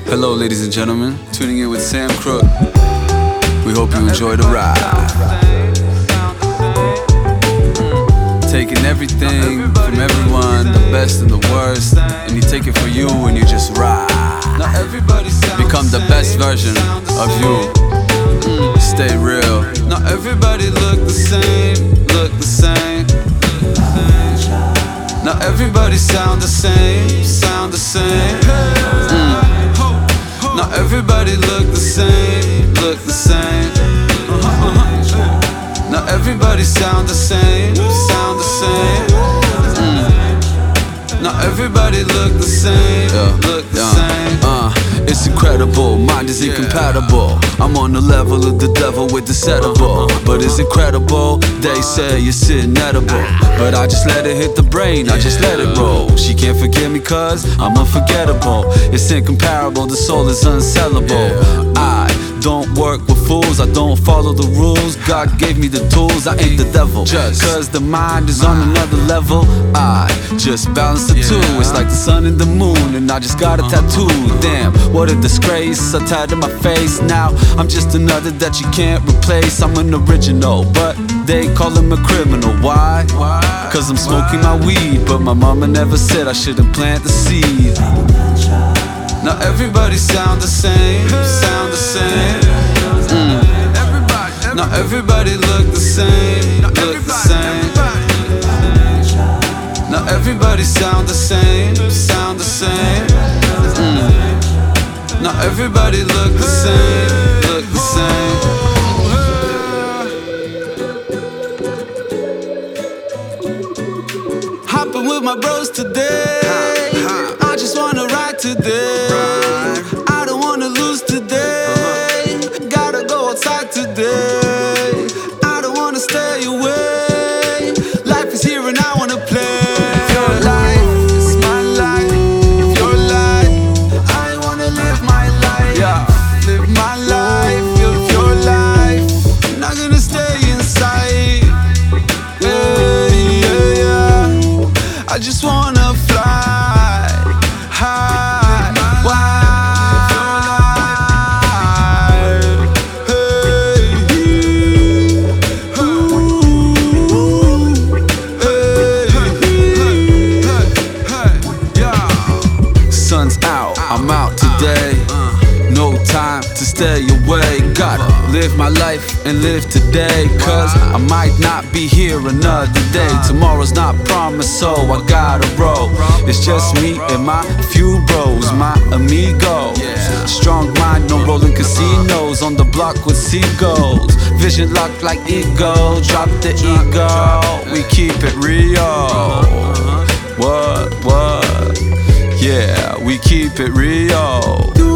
Hello, ladies and gentlemen, tuning in with Sam Crook. We hope you enjoy the ride. Taking everything from everyone, the best and the worst, and you take it for you and you just ride. Become the best version of you. Stay real. Not everybody look the same, look the same. Not everybody sound the same, sound the same. Not everybody look the same, look the same. Not everybody sound the same, sound the same. Not everybody look the same, look the same. It's incredible, mind is incompatible. I'm on the level of the devil with the settable. But it's incredible, they say it's inedible. But I just let it hit the brain, I just let it roll. She can't forget me cause I'm unforgettable. It's incomparable, the soul is unsellable. I don't work with fools, I don't follow the rules. God gave me the tools, I ain't the devil. Cause the mind is on another level. I just balance the two. It's like the sun and the moon, and I just got a tattoo. Damn, what a disgrace, I tied to my face. Now I'm just another that you can't replace. I'm an original, but they call him a criminal. Why? Cause I'm smoking my weed, but my mama never said I shouldn't plant the seed. Now everybody sound the same, sound the same. Now everybody look the same, look the same. Now everybody sound the same, sound the same. Now everybody look the same, look the same. Hopping with my bros today. I just wanna ride today. I don't wanna lose today. Gotta go outside today. I don't wanna stay away. Life is here and I wanna play. If your life is my life, if your life, I wanna live my life. Yeah, live my life. If your life, I'm not gonna stay inside. Yeah. I just wanna fly high, wide. Sun's out, I'm out today. No time to stay away. Gotta live my life and live today. Cause I might not be here another day. Tomorrow's not promised, so I gotta roll. It's just me and my few bros, my amigos. Strong mind, no rolling casinos. On the block with seagulls. Vision locked like ego. Drop the ego. We keep it real. What? Yeah, we keep it real.